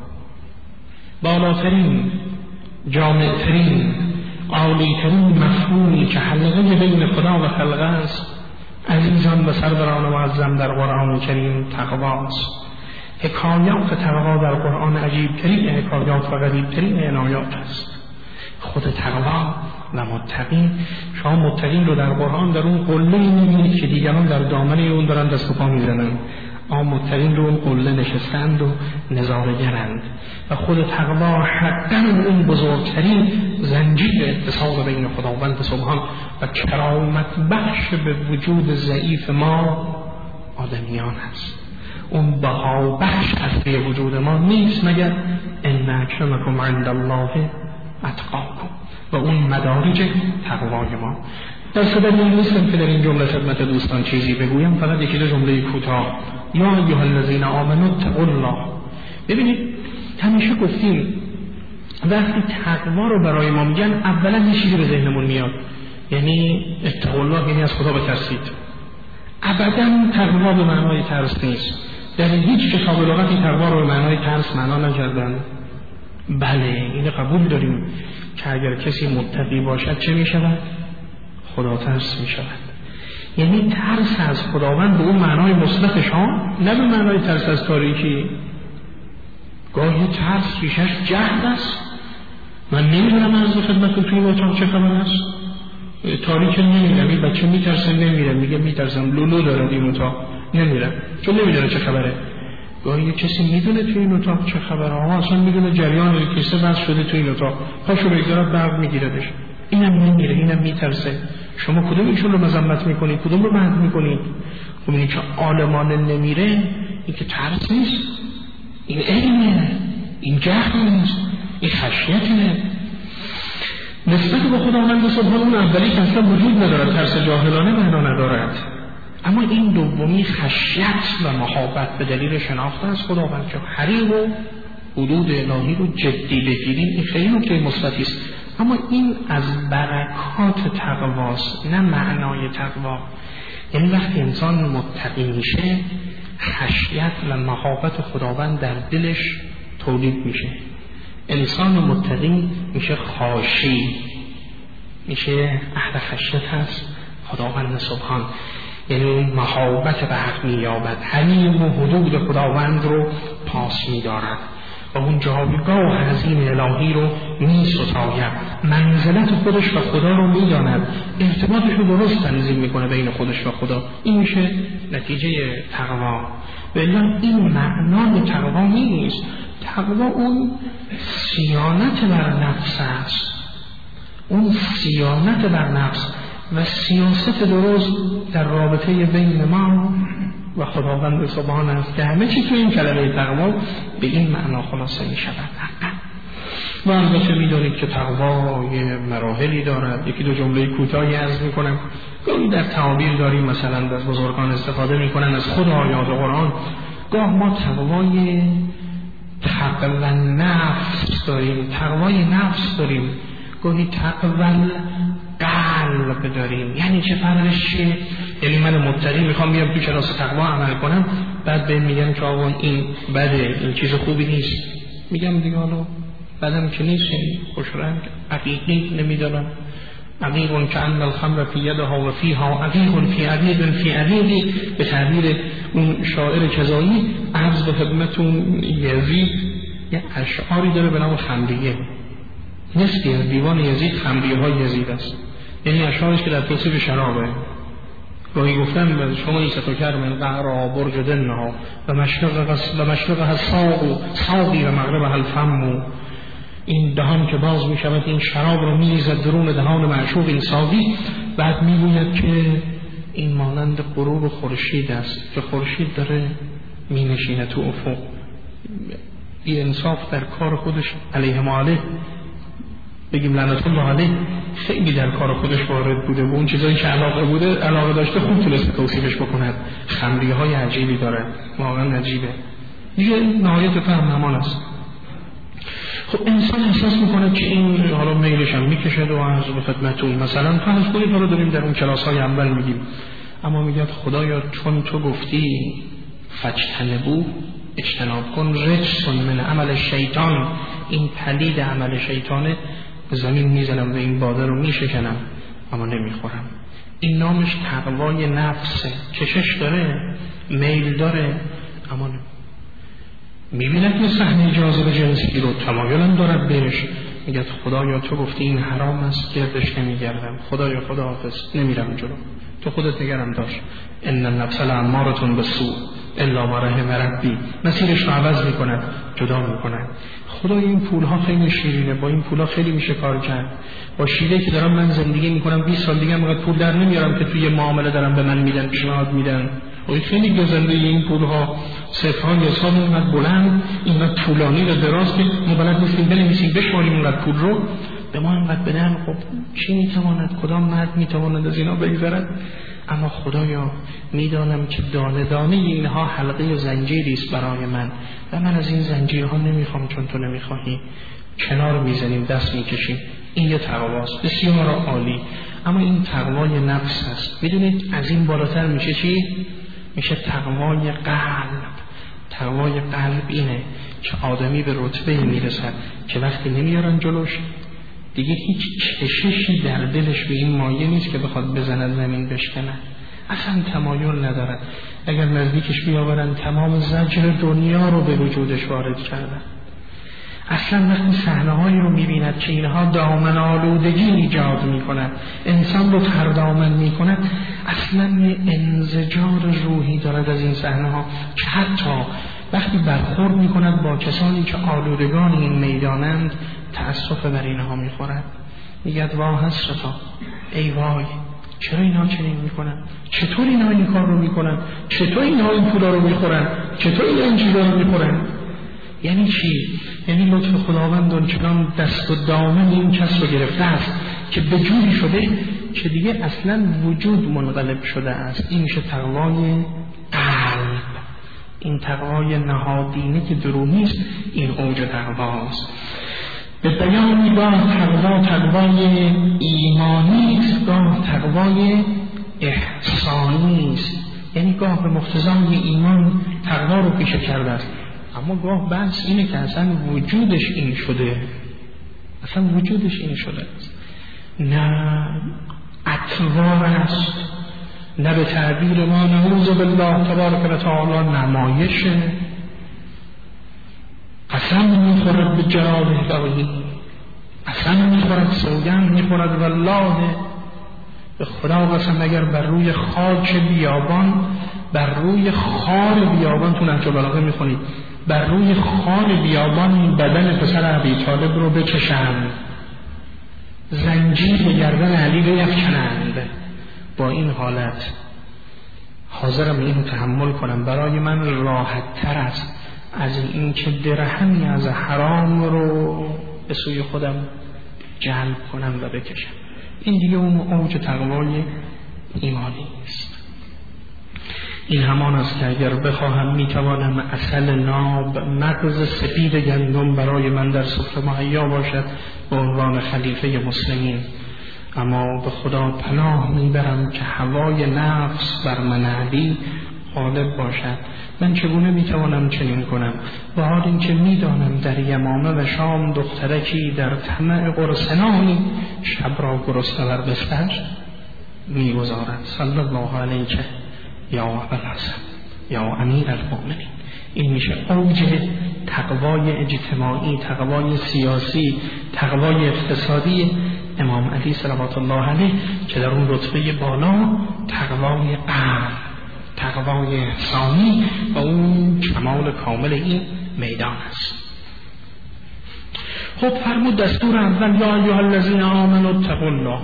بالاترین، جامعترین، عالیترین مفهومی که حلقه بین خدا و خلقه است، عزیزان و سروران معظم، در قرآن کریم تقواست. حکایات تقوا در قرآن عجیبترین حکایات و غریبترین عنایات است. خود تقوا و متقین، شما متقین رو در قرآن در اون قله می‌بینید که دیگران در دامن اون دارن دست و پا می‌زنن، اما متقین رو اون قله نشستند و نظاره‌گرند. و خود تقوا حقاً اون بزرگترین زنجیر اتصال بین خداوند سبحان و کرامت بخش به وجود ضعیف ما آدمیان است. اون بها بخش اصلی وجود ما نیست مگر ان اکرمکم عند الله اتقاکم، و اون مدارج تقوای ما. در صدر نیستم که در این جمله خدمت دوستان چیزی بگویم، فقط یکی دو جمله کوتاه. یا ایها الذین آمنوا اتقوا الله. ببینید همیشه گفتیم وقتی تقوا رو برای ما میگن، اولا یه چیزی به ذهنمون میاد، یعنی اتقوا الله یعنی از خدا بترسید. ابدا تقوا به معنای ترس نیست. در هیچ کتاب لغتی تقوا رو به معنای ترس معنا نکردن. بله این قبول داریم که اگر کسی متقی باشد چه می شود؟ خدا ترس می شود. یعنی ترس از خداوند به اون معنای مثبتش ها، نه به معنای ترس از تاریکی. گاهی ترس ریشش جهل است. من نمیدونم از خدمتتون توی اتاق چه خبر است. تاریک نمیرم، این بچه میترسه نمیرم، میگه میترسم، لولو داره این اتاق نمیرم چون نمیدونه چه خبره. گاهی کسی میدونه توی این اتاق چه خبره، اصلا میدونه جریان کیسه بس شده توی این اتاق، پاشو بگذارد برق میگیردش، اینم نمیره، اینم میترسه. شما کدوم ایشون رو مذمت میکنید، کدوم رو مدح میکنید؟ خب اینی که عالمانه نمیره، این که ترس نیست، این علمه، این جهل نیست، این خشیته. نسبت به خداوند سبحان اون اولی که اصلا وجود ندارد، ترس جاهلانه معنا ندارد. اما این دومی خشیت و محبت به دلیل شناخت از خداوند که حریم و حدود الهی رو جدی بگیریم، این خیلی نکته مثبتی است. اما این از برکات تقواست، نه معنای تقوا. یعنی وقتی انسان متقی میشه، خشیت و محبت خداوند در دلش تولید میشه. انسان متقی میشه خاشی، میشه اهل خشیت هست خداوند سبحان، یعنی اون محبت به حق مییابد، حریم و حدود خداوند رو پاس میدارد و اون جایگاه عظیم الهی رو میستاید، منزلت خودش و خدا رو میداند، ارتباطش رو درست تنظیم میکنه بین خودش و خدا. این میشه نتیجه تقوا. ولی این معنای تقوا نیست. تقوا اون صیانت بر نفس است، اون صیانت بر نفس و سیاست درست در رابطه بین ما و خداوند سبحان است که همه چی تو این کلمه تقوا به این معنا خلاصه می شود. و البته می دانید که تقوا یه مراحلی دارد. یکی دو جمله کوتاهی عرض می کنم. گاهی در تعابیر داریم، مثلا از بزرگان استفاده می کنن از خود آیات قرآن. گاه ما تقوای تقوی نفس داریم، تقوای نفس داریم، گاهی تقوی قلب داریم. یعنی چه فرقش چیه؟ یعنی من متقی میخوام بیام تو کلاس تقوا عمل کنم، بعد بهم میگن که آقا این بده، این چیز خوبی نیست، میگم دیگه حالا بعدم که نیست خوشرنگ عقیقی نمیدارم عقیق کأن الخمر فی یدها و فیها عقیق فی عقیق فی عقیقی، به تعبیر اون شاعر کذایی. عرض به خدمتون یزید یه اشعاری داره به نام خمریه، نصفی از دیوان یزید خمریه های یزید است، یعنی اشعارش که در توصیف شرابه. گاهی گفتن شما این ستوکر من قعرا برج دنها و مشرقها ساقی و مغربها الفم، این دهان که باز می شود این شراب رو می ریزد درون دهان معشوق این ساقی. بعد می گوید که این مانند غروب خورشید است که خورشید داره می نشینه تو افق. بی انصاف در کار خودش علیه ما علیه، بگیم لعنت الله علیه، خیلی در کار خودش وارد بوده و اون چیزایی که علاقه داشته خوب تونسته توصیفش بکند. خمریه های عجیبی داره، واقعا عجیبه. دیگه نهایت فهم همان است. خب انسان احساس میکنه که این حالا میلش هم میکشد و عرض به خدمتون مثلا فرض کنید حالا داریم در اون کلاس های اول میگیم، اما میگه خدایا چون تو گفتی فجتنبو، اجتناب کن، رجس من عمل شیطان، این پلید عمل شیطانه، به زمین میزنم و این باده رو میشکنم اما نمیخورم. این نامش تقوای نفسه. کشش داره، میل داره، اما میبیند که صحنه جاذبه جنسی رو تمایلم دارد بهش، میگه خدایا تو گفتی این حرام است، گردش نمیگردم، خدایا خداحافظ، نمیرم جلو، تو خودت نگرم داشت. ان النفس لاماره بالسوء الا ما رحم ربی، مسیرش رو عوض میکند، جدا میکند. خدای این پولها خیلی شیرینه، با این پولها خیلی میشه کار کرد، با شیوهی که دارم من زندگی میکنم 20 سال دیگه اینقدر پول در نمیارم که توی معامله دارم به من میدن، پیشنهاد میدن. و خیلی گزنده این پولها، صفحان حساب اینقدر بلند، اینقدر طولانی و دراز که ما بلد نیستیم بنویسیم بشماریم اینقدر پول رو به ما اینقدر بدن. خب چی میتواند، کدام مرد میتواند از اینا بگذرد؟ اما خدایا میدانم که دانه دانه اینها حلقه و زنجیری است برای من و من از این زنجیرها نمیخوام، چون تو نمیخواهی کنار میزنیم، دست میکشیم. این یه تقواست بسیار عالی، اما این تقوای نفس است. میدونید از این بالاتر میشه چی؟ میشه تقوای قلب. تقوای قلب اینه که آدمی به رتبه میرسد که وقتی نمیارن جلوش دیگه هیچ کششی در دلش به این مایه نیست که بخواد بزند زمین بشکنه، اصلا تمایل ندارد. اگر نزدیکش بیاورن تمام زجر دنیا رو به وجودش وارد کردن. اصلا وقتی صحنه‌هایی رو می‌بیند که اینها دامن آلودگی ایجاد می‌کند، انسان رو تردامن می‌کند، اصلا یه انزجار روحی دارد از این صحنه‌ها که حتی وقتی برخورد می‌کند با کسانی که آلودگان این میدانند تأسف بر اینها می‌خورد. میگه واه حسرتا، ای وای، چرا اینها چنین می‌کنن؟ چطور اینها این کار رو می‌کنن؟ چطور اینها این پولا رو می‌خورن؟ چطور اینها این چیزا رو می‌خورن؟ یعنی چی؟ یعنی لطف خداوند اونچنان دست و دامن این کس رو گرفته است که به جوری شده که دیگه اصلا وجود منقلب شده است. این میشه تقوای قلب، این تقوای نهادینه که درونی است، این اوج تقواست. به بیان گاه تقوای ایمانی است، گاه تقوای احسانی است. یعنی گاه به مقتضای ایمان تقوا رو پیشه کرده است، اما گاه بحث اینه که اصلا وجودش این شده، اصلا وجودش این شده است، نه اطوار است، نه به تعبیر ما نعوذ بالله تبارک و تعالی نمایشه. قسم میخورد به جلال الهی، قسم میخورد، سوگند میخورد والله، به خدا قسم اگر بر روی خاک بیابان، بر روی خار بیابان، تو نهج البلاغه میخونید، بر روی خار بیابان بدن پسر ابی طالب رو بکشند، زنجیر به گردن علی بیفکنند، با این حالت حاضرم اینو تحمل کنم، برای من راحت تر است از این که درهمی از حرام رو به سوی خودم جلب کنم و بکشم. این دیگه اون اوج تقوای ایمانی است. این همان است که اگر بخواهم میتوانم عسل ناب، مغز سپید گندم برای من در سفره مهیا باشد به عنوان خلیفه مسلمین، اما به خدا پناه میبرم که هوای نفس بر من علی غالب باشد. من چگونه میتوانم چنین کنم با حال اینکه میدانم در یمامه و شام دخترکی در طمع گرسنه‌ای شب را گرسنه بر بستر میگذارد. صلی الله علیک یا ابوالحسن یا امیر المؤمنین. این میشه اوج تقوای اجتماعی، تقوای سیاسی، تقوای اقتصادی امام علی صلوات الله علیه که در اون رتبه بالا تقوای قلب، تقوای انسانی و اون کمال کامل این میدان است. خب فرمود دستور اول یا ایها الذین آمنوا اتقوا الله،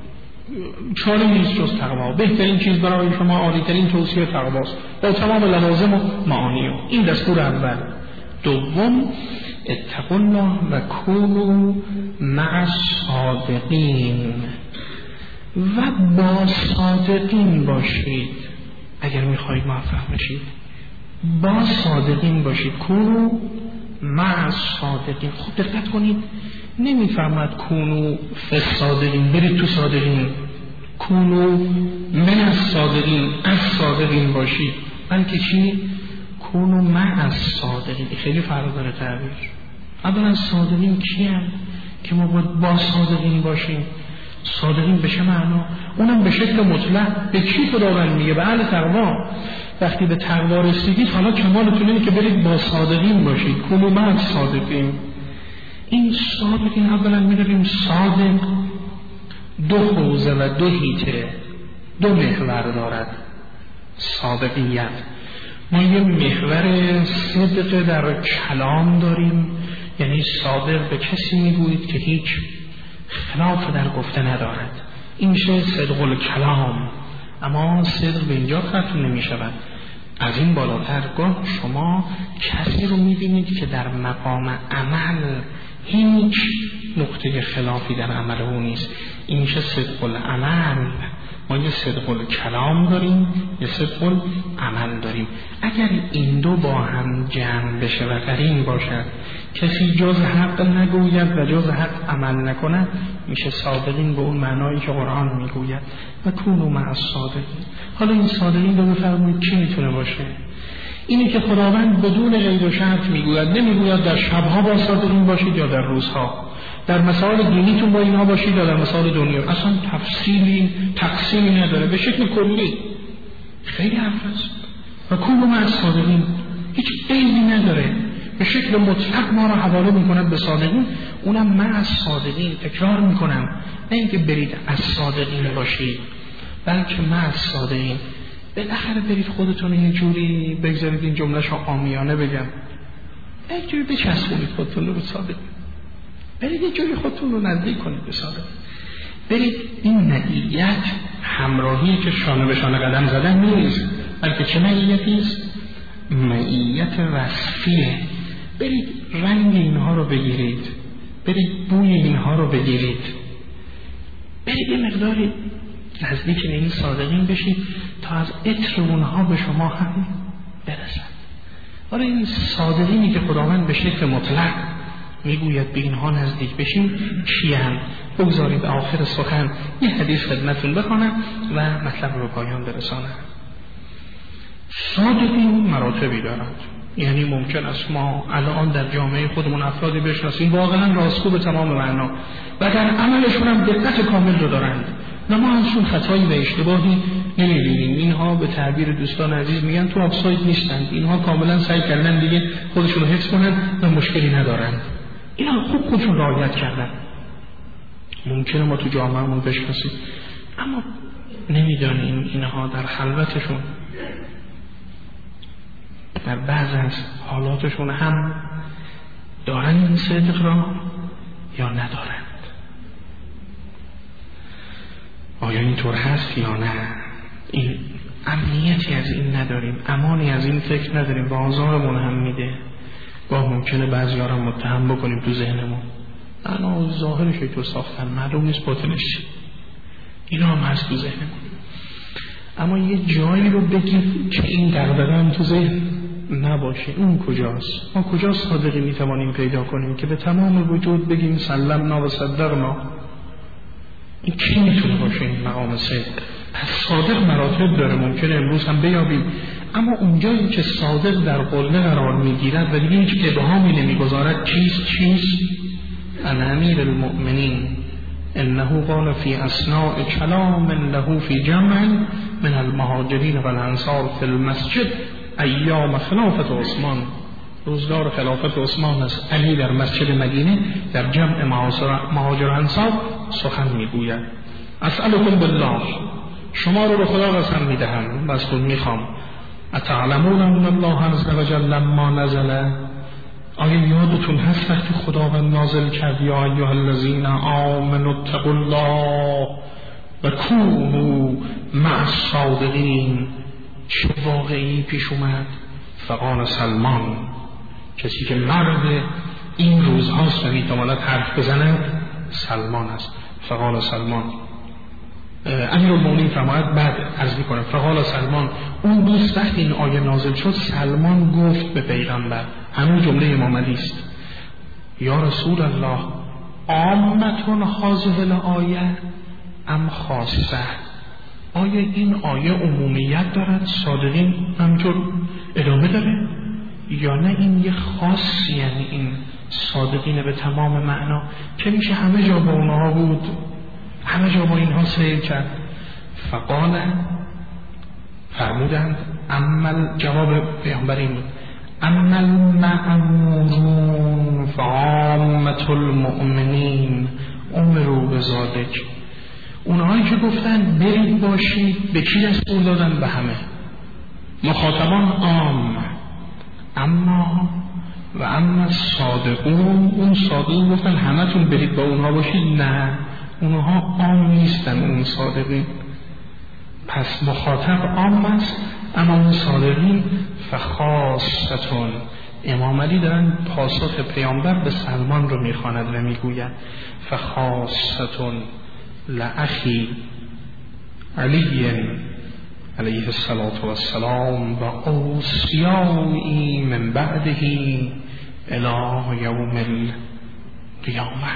چاره نیست جز تقوا. بهترین چیز برای شما، عالی‌ترین توصیه تقواست با تمام لوازم و معانی. این دستور اول. دوم اتقوا الله و کونوا مع الصادقین، و با صادقین باشید. اگر میخواهید موفق بشید با صادقین باشید. کونوا مع الصادقین. خب دقت کنید، نمیفرماد کونوا فی الصادقین، برید تو صادقین. کونوا من الصادقین، از صادقین باشید. بلکه چی؟ کونوا مع الصادقین. خیلی فرق داره تعبیر. اولا صادقین کیه که ما باید با صادقین باشیم؟ صادقین به چه معنا؟ اونم به شکل مطلق. به کی خداوند میگه؟ به اهل تقوا. وقتی به تقوا رسیدید حالا کمالتون اینه که برید با صادقین باشید. کونوا مع الصادقین. این صادقین اولا می‌دونیم صادق دو حوزه و دو حیطه، دو محور دارد. صادقیت، ما یه محور صدق در کلام داریم، یعنی صادق به کسی میگویید که هیچ خلاف در گفته ندارد. این میشه صدق الکلام. اما صدق به اینجا ختم نمی شود. از این بالاتر گاه شما کسی رو میبینید که در مقام عمل هیچ نقطه خلافی در عمل او نیست. این میشه صدق العمل. ما یه صدق الکلام داریم، یه صدق العمل داریم. اگر این دو با هم جمع بشه و قرین باشد، کسی جز حق نگوید و جز حق عمل نکند، میشه صادقین به اون معنایی که قرآن میگوید و کونوا مع الصادقین. حالا این صادقین رو بفرمایید چی میتونه باشه؟ اینی که خداوند بدون قید و شرط میگوید، نمیگوید در شبها با صادقین باشید یا در روزها، در مسائل دینیتون با اینها باشید یا در مسائل دنیا. اصلا تفصیلی تقسیمی نداره، به شکل کلی. خیلی حرف است. و کونوا مع الصادقین هیچ قیدی نداره، به شکل مطلق ما را حواله میکند به صادقین. اونم مع الصادقین. تکرار میکنم، نه اینکه برید از صادقین باشید، بلکه مع الصادقین. بالاخره برید خودتون یه جوری بگذارید، این جمله‌شو عامیانه بگم، یک جوری بچسبونید خودتون رو به صادقین. برید یه جوری خودتون رو نزدیک کنید به صادقین. برید این معیت همراهی که شانه به شانه قدم زدن نیست، بلکه چه معیتی است؟ معیت وصفیه. برید رنگ اینها رو بگیرید، برید بوی اینها رو بگیرید، برید یه مقداری نزدیک این صادقین بشید تا از عطر اونها به شما هم برسد. آره این صادقینی که خداوند به شکل مطلق میگوید به اینها نزدیک بشیم کیان؟ بگذارید آخر سخن یه حدیث خدمتون بخونم و مطلب رو پایان برسانم. صادقین مراتبی دارند، یعنی ممکن است ما الان در جامعه خودمون افرادی بشناسیم واقعا راستگو به تمام معنا و در عملشون هم دقت کامل رو دارند و ما ازشون خطایی و اشتباهی نمی‌بینیم. اینها به تعبیر دوستان عزیز میگن تو آفساید نیستند، اینها کاملا سعی کردن دیگه خودشون رو حفظ کنن و مشکلی ندارند. اینا خوب خودشون رعایت کردن. ممکنه ما تو جامعهمون بشناسیم اما نمیدانیم اینها در خلوتشون در بعض از حالاتشون هم دارن این صدق را یا ندارند. آیا اینطور هست یا نه؟ این امنیتی از این نداریم، امانی از این فکر نداریم و آزارمون هم میده. گاه ممکنه بعضی ها را متهم بکنیم تو ذهنمون، انا ظاهرش تو ساختن معلوم نیست باطنش چی. اینا هم هست تو ذهنمون. اما یه جایی رو بگیم که این دغدغه تو ذهن نباشه. اون کجاست؟ ما کجا صادقی میتوانیم پیدا کنیم که به تمام وجود بگیم سلمنا و صدقنا؟ این کی میتونه باشه این مقام صدق؟ پس صادق مراتب داره، ممکنه امروز هم بیابیم، اما اونجایی که صادق در قله قرار میگیرد و دیگه هیچ ابهامی نمیگذارد چیست ان امیر المؤمنین انه قال فی اثناء کلام له فی جمع من المهاجرین والانصار فی المسجد ایام خلافت عثمان، روزگار خلافت عثمان است، علی در مسجد مدینه در جمع مهاجر انصار سخن میگوید. اسألکم بالله، شما رو به خدا قسم میدهم و از خود میخوام، اتعلمون ان الله عز وجل لما نزل، آیا یادتون هست وقتی خداوند نازل کرد یا ایها الذین آمنوا اتقوا الله و کونوا مع الصادقین، چه واقعی پیش اومد؟ فقال سلمان، کسی که مرد این روزهاست و میتواند حرف بزند سلمان است. فقال سلمان، امیرالمومنین فرماید بعد عرض میکنه فقال سلمان، اون دوست وقتی این آیه نازل شد سلمان گفت به پیغمبر، همون جمله امام علی است، یا رسول الله عامتون هذه الآیه ام خاصه، آیا این آیه عمومیت دارد صادقین همینطور ادامه داره یا نه این یه خاصی، یعنی این صادقین به تمام معنا که میشه همه جا با اونها بود، همه جا با اینها سیر کرد؟ فقال، فرمودند عمل، جواب پیامبر این بود عمل المأمورون فعامة المؤمنین امروا بذلک، اونهایی که گفتن برید باشید به کی دستور دادن؟ به همه مخاطبان عام. اما و اما صادقون، اون صادقین گفتن همتون برید با اونها باشید، نه اونها عام نیستن اون صادقین، پس مخاطب عام است اما اون صادقین فخاصتون. امام علی دارن پاسخ پیامبر به سلمان رو میخواند و میگوید فخاصتون لأخی علی علیه السلام و اوصیایی من بعده الی یوم القیامه.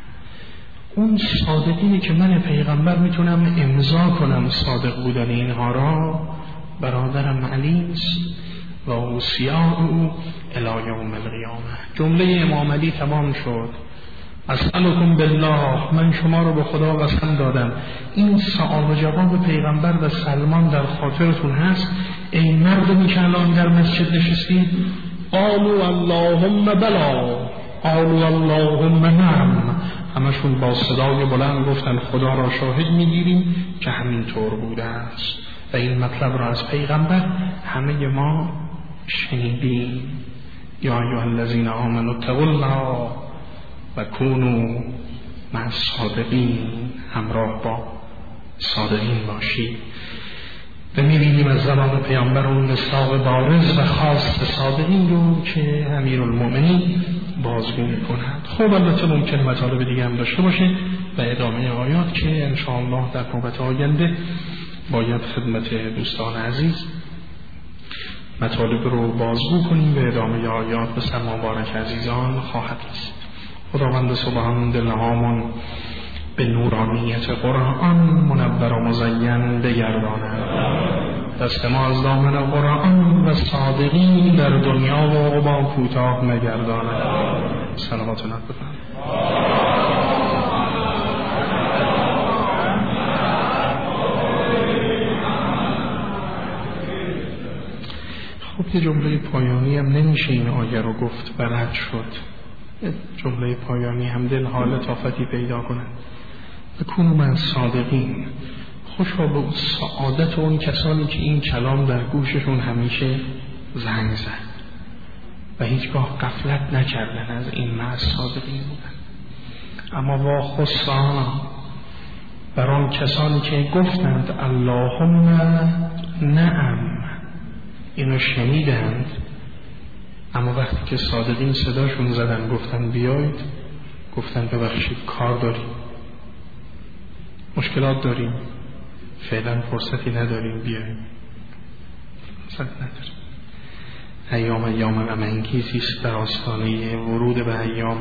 اون صادقینی که من پیغمبر میتونم امضا کنم صادق بودن اینها را، برادرم علی است و اوصیاء الی یوم القیامه. جمله امام علی تمام شد. اسألکم بالله، من شما رو به خدا قسم دادم. این سؤال و جواب پیغمبر و سلمان در خاطرتون هست؟ ای مردمی که الان در مسجد نشستید، قالوا اللهم بلا، قالوا اللهم نعم، همشون با صدای بلند گفتن خدا را شاهد میگیریم که همین طور بوده است و این مطلب را از پیغمبر همه ما شنیدیم. یا ایها الذین آمنوا اتقوا الله و کونوا مع الصادقین، همراه با صادقین باشید. و می‌بینیم از زبان پیامبر اون مصداق بارز و خاص صادقین رو که امیرالمؤمنین بازگو می‌کند. خب البته ممکنه مطالب دیگه هم داشته باشه و ادامه آیات که انشاءالله در نوبت آینده باید خدمت دوستان عزیز مطالب رو بازگو کنیم و ادامه آیات به سر مبارک عزیزان خواهد رسید. خداوند سبحان دلهامون به نورانیت قرآن منور و مزین بگرداند، دست ما از دامن قرآن و صادقین در دنیا و عقبی کوتاه مگرداند. صلوات الله بفرمایید. خب یه جمله پایانی هم نمیشه این آیه رو گفت و رد شد. جمله پایانی هم دل حال لطافتی پیدا کنند. بکونوا مع الصادقین، خوشا به سعادت اون کسانی که این کلام در گوششون همیشه زنگ زد و هیچگاه غفلت نکردن از این مع الصادقین بودن. اما وا خسرانا بر آن کسانی که گفتند اللهم نعم، اینو شنیدند اما وقتی که صادقین صداشون زدن گفتن بیایید، گفتن ببخشید کار داریم، مشکلات داریم، فعلا فرصتی نداریم، بیاییم، فرصت نداریم. ایام غم‌انگیزی است در آستانه ورود به ایام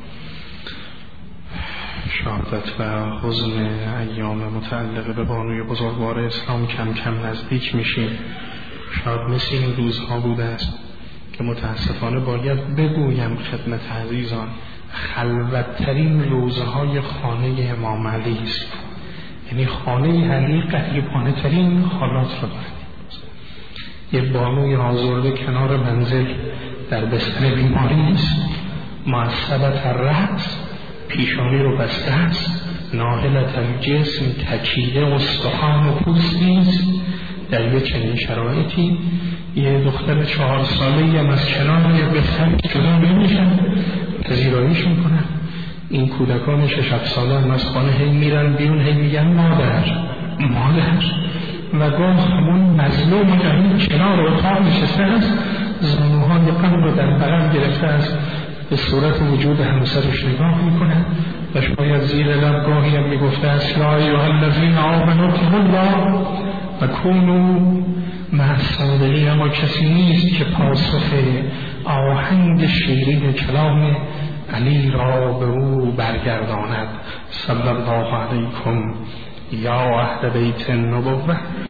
شهادت و حزن ایام متعلق به بانوی بزرگوار اسلام کم کم نزدیک میشیم. شاید مثل این روزها بوده است که متاسفانه باید بگویم خدمت عزیزان خلوتترین روزهای خانه امام علی است. یعنی خانه علی غریبانه ترین حالات رو دارد. یه بانوی آزرده کنار منزل در بستر بیماری است، معصبت الرأس، پیشانی رو بسته است، ناهلت الجسم، تکیه استخوان و پوست نیست. در یه چنین شرایطی یه دختر 4 ساله‌ای هم از کنار یه بستر جدا نمیشن، پذیراییش میکنن. این کودکان 6 ساله هم از خانه هی میرن بیرون، هی میگن مادر و گاه همون مظلوم که این کنار اتاق نشسته است زانوهای غم رو در بغل گرفته است، به صورت وجود همسرش نگاه میکنه و شاید زیر لب گاهی هم میگفته است یا ایها الذین آمنوا اتقوا الله و کونوا مع الصادقین. اما کسی نیست که پاسخ آهنگ شیرین کلام علی را به او برگرداند. صلی الله علیکم یا اهل بیت النبوة.